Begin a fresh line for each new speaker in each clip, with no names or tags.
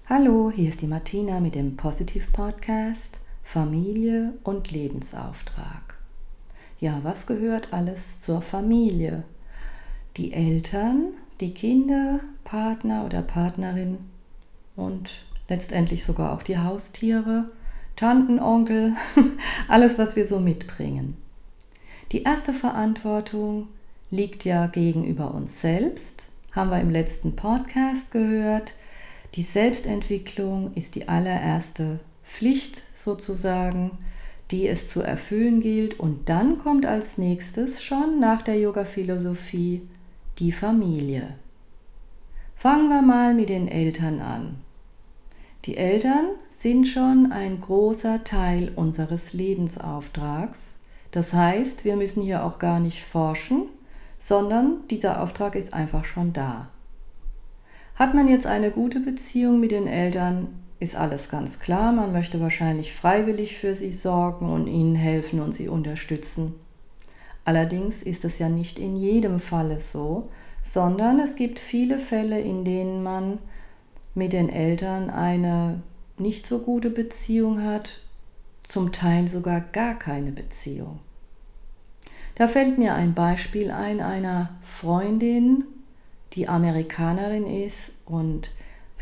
Hallo, hier ist die Martina mit dem Positive Podcast Familie und Lebensauftrag. Ja, was gehört alles zur Familie? Die Eltern, die Kinder, Partner oder Partnerin und letztendlich sogar auch die Haustiere, Tanten, Onkel, alles, was wir so mitbringen. Die erste Verantwortung liegt ja gegenüber uns selbst, haben wir im letzten Podcast gehört. Die Selbstentwicklung ist die allererste Pflicht sozusagen, die es zu erfüllen gilt. Und dann kommt als nächstes schon nach der Yoga-Philosophie die Familie. Fangen wir mal mit den Eltern an. Die Eltern sind schon ein großer Teil unseres Lebensauftrags. Das heißt, wir müssen hier auch gar nicht forschen, sondern dieser Auftrag ist einfach schon da. Hat man jetzt eine gute Beziehung mit den Eltern, ist alles ganz klar. Man möchte wahrscheinlich freiwillig für sie sorgen und ihnen helfen und sie unterstützen. Allerdings ist es ja nicht in jedem Falle so, sondern es gibt viele Fälle, in denen man mit den Eltern eine nicht so gute Beziehung hat, zum Teil sogar gar keine Beziehung. Da fällt mir ein Beispiel ein einer Freundin, die Amerikanerin ist und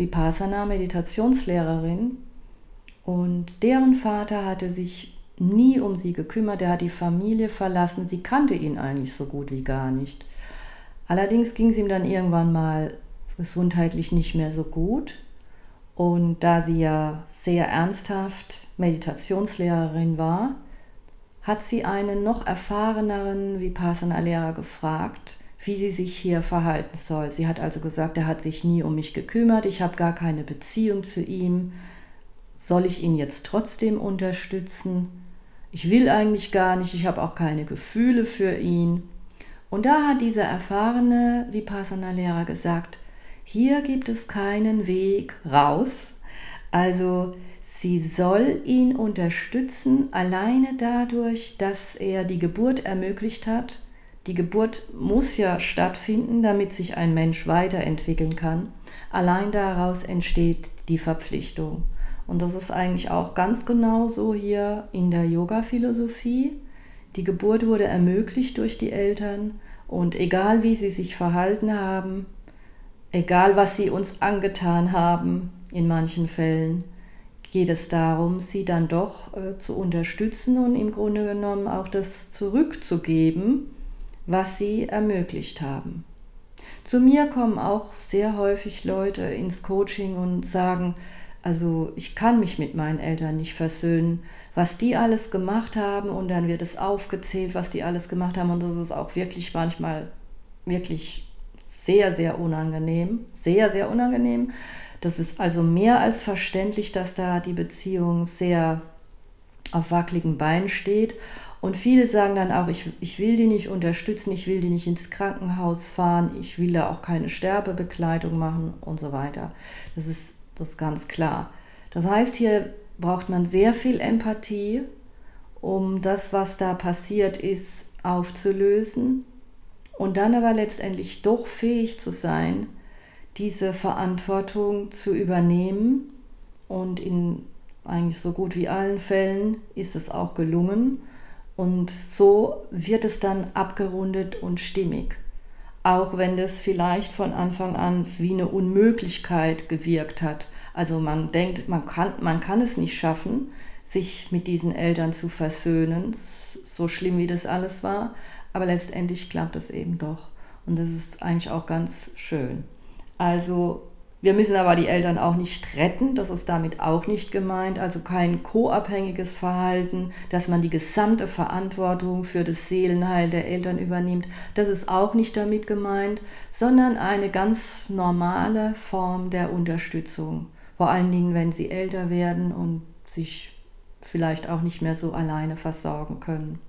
Vipassana-Meditationslehrerin, und deren Vater hatte sich nie um sie gekümmert, er hat die Familie verlassen, sie kannte ihn eigentlich so gut wie gar nicht. Allerdings ging es ihm dann irgendwann mal gesundheitlich nicht mehr so gut, und da sie ja sehr ernsthaft Meditationslehrerin war, hat sie einen noch erfahreneren Vipassana-Lehrer gefragt, wie sie sich hier verhalten soll. Sie hat also gesagt, er hat sich nie um mich gekümmert, ich habe gar keine Beziehung zu ihm. Soll ich ihn jetzt trotzdem unterstützen? Ich will eigentlich gar nicht, ich habe auch keine Gefühle für ihn. Und da hat dieser erfahrene Vipassana-Lehrer gesagt, hier gibt es keinen Weg raus. Also sie soll ihn unterstützen, alleine dadurch, dass er die Geburt ermöglicht hat. Die Geburt muss ja stattfinden, damit sich ein Mensch weiterentwickeln kann. Allein daraus entsteht die Verpflichtung. Und das ist eigentlich auch ganz genau so hier in der Yoga-Philosophie. Die Geburt wurde ermöglicht durch die Eltern, und egal wie sie sich verhalten haben, egal was sie uns angetan haben, in manchen Fällen, geht es darum, sie dann doch zu unterstützen und im Grunde genommen auch das zurückzugeben, was sie ermöglicht haben. Zu mir kommen auch sehr häufig Leute ins Coaching und sagen, also ich kann mich mit meinen Eltern nicht versöhnen, was die alles gemacht haben, und dann wird es aufgezählt, was die alles gemacht haben, und das ist auch wirklich manchmal wirklich sehr, sehr unangenehm, sehr, sehr unangenehm. Das ist also mehr als verständlich, dass da die Beziehung sehr auf wackeligen Beinen steht. Und viele sagen dann auch, ich will die nicht unterstützen, ich will die nicht ins Krankenhaus fahren, ich will da auch keine Sterbebegleitung machen und so weiter. Das ist ganz klar. Das heißt, hier braucht man sehr viel Empathie, um das, was da passiert ist, aufzulösen, und dann aber letztendlich doch fähig zu sein, diese Verantwortung zu übernehmen. Und in eigentlich so gut wie allen Fällen ist es auch gelungen. Und so wird es dann abgerundet und stimmig. Auch wenn das vielleicht von Anfang an wie eine Unmöglichkeit gewirkt hat. Also man denkt, man kann es nicht schaffen, sich mit diesen Eltern zu versöhnen, so schlimm wie das alles war. Aber letztendlich klappt es eben doch. Und das ist eigentlich auch ganz schön. Also wir müssen aber die Eltern auch nicht retten, das ist damit auch nicht gemeint, also kein co-abhängiges Verhalten, dass man die gesamte Verantwortung für das Seelenheil der Eltern übernimmt, das ist auch nicht damit gemeint, sondern eine ganz normale Form der Unterstützung, vor allen Dingen, wenn sie älter werden und sich vielleicht auch nicht mehr so alleine versorgen können.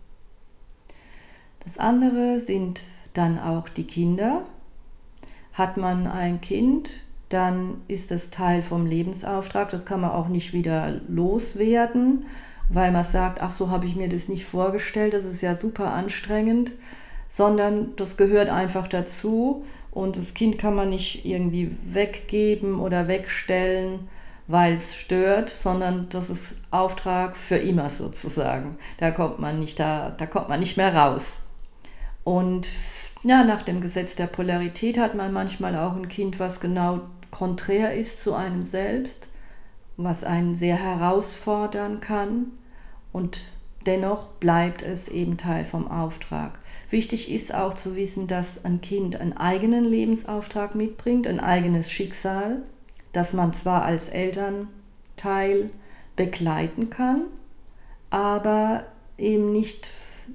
Das andere sind dann auch die Kinder. Hat man ein Kind, dann ist es Teil vom Lebensauftrag. Das kann man auch nicht wieder loswerden, weil man sagt, ach, so habe ich mir das nicht vorgestellt, das ist ja super anstrengend, sondern das gehört einfach dazu, und das Kind kann man nicht irgendwie weggeben oder wegstellen. weil es stört, sondern das ist Auftrag für immer sozusagen. Da kommt man nicht mehr raus. Und ja, nach dem Gesetz der Polarität hat man manchmal auch ein Kind, was genau konträr ist zu einem selbst, was einen sehr herausfordern kann, und dennoch bleibt es eben Teil vom Auftrag. Wichtig ist auch zu wissen, dass ein Kind einen eigenen Lebensauftrag mitbringt, ein eigenes Schicksal, das man zwar als Elternteil begleiten kann, aber eben nicht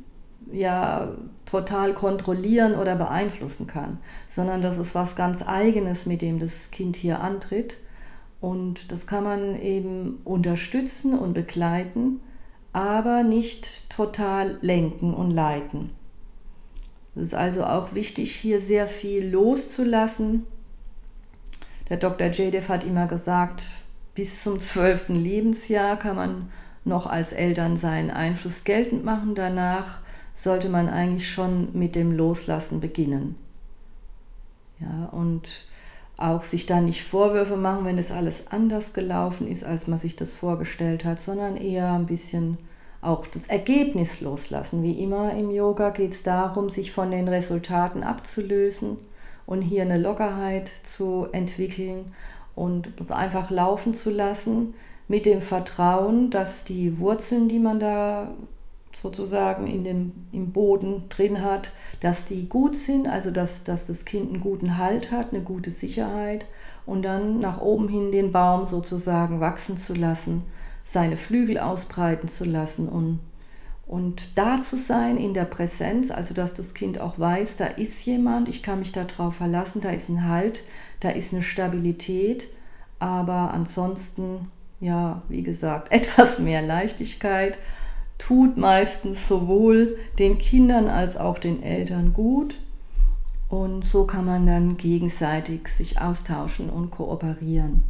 total kontrollieren oder beeinflussen kann, sondern das ist was ganz Eigenes, mit dem das Kind hier antritt, und das kann man eben unterstützen und begleiten, aber nicht total lenken und leiten. Es ist also auch wichtig, hier sehr viel loszulassen. Der Dr. Jadev hat immer gesagt, bis zum 12. Lebensjahr kann man noch als Eltern seinen Einfluss geltend machen. Danach sollte man eigentlich schon mit dem Loslassen beginnen. Ja, und auch sich da nicht Vorwürfe machen, wenn es alles anders gelaufen ist, als man sich das vorgestellt hat, sondern eher ein bisschen auch das Ergebnis loslassen. Wie immer im Yoga geht es darum, sich von den Resultaten abzulösen und hier eine Lockerheit zu entwickeln und es einfach laufen zu lassen, mit dem Vertrauen, dass die Wurzeln, die man da sozusagen im Boden drin hat, dass die gut sind, also dass das Kind einen guten Halt hat, eine gute Sicherheit, und dann nach oben hin den Baum sozusagen wachsen zu lassen, seine Flügel ausbreiten zu lassen und da zu sein in der Präsenz, also dass das Kind auch weiß, da ist jemand, ich kann mich darauf verlassen, da ist ein Halt, da ist eine Stabilität, aber ansonsten, ja, wie gesagt, etwas mehr Leichtigkeit tut meistens sowohl den Kindern als auch den Eltern gut, und so kann man dann gegenseitig sich austauschen und kooperieren.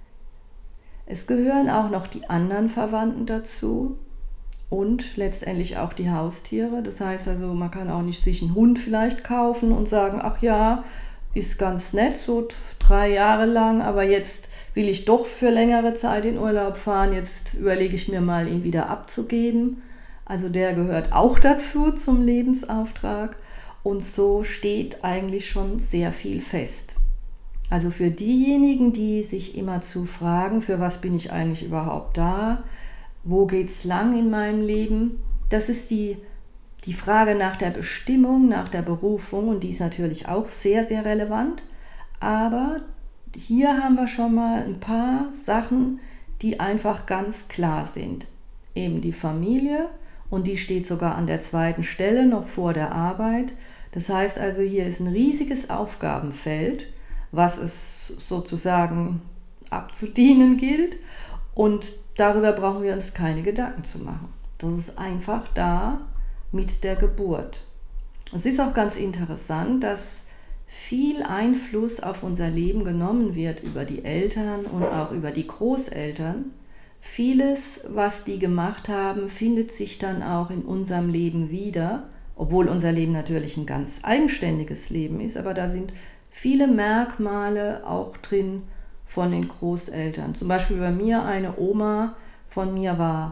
Es gehören auch noch die anderen Verwandten dazu und letztendlich auch die Haustiere. Das heißt also, man kann auch nicht sich einen Hund vielleicht kaufen und sagen, ach ja, ist ganz nett, so 3 Jahre lang, aber jetzt will ich doch für längere Zeit in Urlaub fahren, jetzt überlege ich mir mal, ihn wieder abzugeben. Also der gehört auch dazu zum Lebensauftrag, und so steht eigentlich schon sehr viel fest. Also für diejenigen, die sich immerzu fragen, für was bin ich eigentlich überhaupt da, wo geht's lang in meinem Leben, das ist die Frage nach der Bestimmung, nach der Berufung, und die ist natürlich auch sehr, sehr relevant. Aber hier haben wir schon mal ein paar Sachen, die einfach ganz klar sind. Eben die Familie, und die steht sogar an der 2. Stelle, noch vor der Arbeit. Das heißt also, hier ist ein riesiges Aufgabenfeld, was es sozusagen abzudienen gilt, und darüber brauchen wir uns keine Gedanken zu machen. Das ist einfach da mit der Geburt. Es ist auch ganz interessant, dass viel Einfluss auf unser Leben genommen wird über die Eltern und auch über die Großeltern. Vieles, was die gemacht haben, findet sich dann auch in unserem Leben wieder, obwohl unser Leben natürlich ein ganz eigenständiges Leben ist, aber da sind viele Merkmale auch drin von den Großeltern. Zum Beispiel bei mir, eine Oma von mir war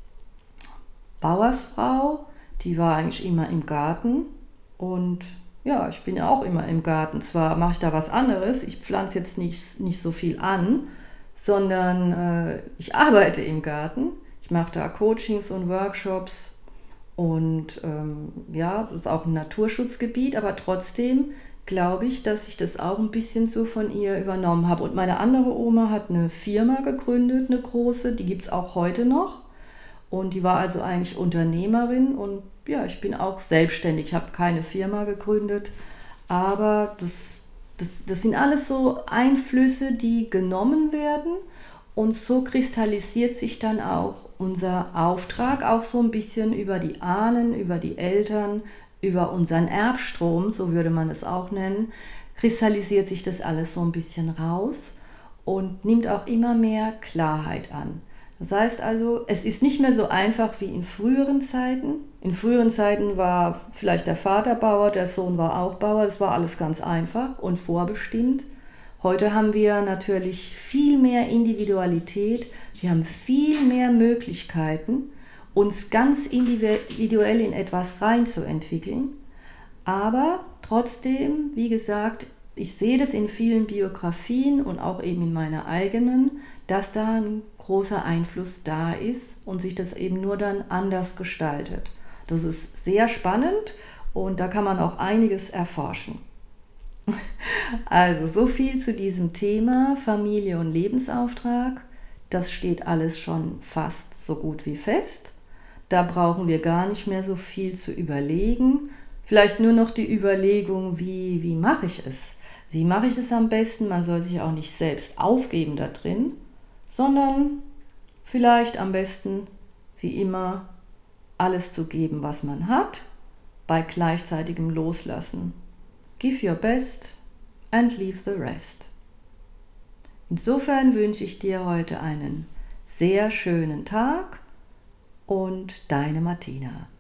Bauersfrau, die war eigentlich immer im Garten, und ja, ich bin ja auch immer im Garten. Zwar mache ich da was anderes, ich pflanze jetzt nicht so viel an, sondern ich arbeite im Garten. Ich mache da Coachings und Workshops, und das ist auch ein Naturschutzgebiet, aber trotzdem glaube ich, dass ich das auch ein bisschen so von ihr übernommen habe. Und meine andere Oma hat eine Firma gegründet, eine große, die gibt es auch heute noch. Und die war also eigentlich Unternehmerin, und ja, ich bin auch selbstständig. Ich habe keine Firma gegründet, aber das sind alles so Einflüsse, die genommen werden, und so kristallisiert sich dann auch unser Auftrag, auch so ein bisschen über die Ahnen, über die Eltern, über unseren Erbstrom, so würde man es auch nennen, kristallisiert sich das alles so ein bisschen raus und nimmt auch immer mehr Klarheit an. Das heißt also, es ist nicht mehr so einfach wie in früheren Zeiten. In früheren Zeiten war vielleicht der Vater Bauer, der Sohn war auch Bauer, das war alles ganz einfach und vorbestimmt. Heute haben wir natürlich viel mehr Individualität, wir haben viel mehr Möglichkeiten, uns ganz individuell in etwas reinzuentwickeln. Aber trotzdem, wie gesagt, ich sehe das in vielen Biografien und auch eben in meiner eigenen, dass da ein großer Einfluss da ist und sich das eben nur dann anders gestaltet. Das ist sehr spannend und da kann man auch einiges erforschen. Also so viel zu diesem Thema Familie und Lebensauftrag. Das steht alles schon fast so gut wie fest. Da brauchen wir gar nicht mehr so viel zu überlegen. Vielleicht nur noch die Überlegung, wie mache ich es? Wie mache ich es am besten? Man soll sich auch nicht selbst aufgeben da drin, sondern vielleicht am besten, wie immer, alles zu geben, was man hat, bei gleichzeitigem Loslassen. Give your best and leave the rest. Insofern wünsche ich dir heute einen sehr schönen Tag und deine Martina.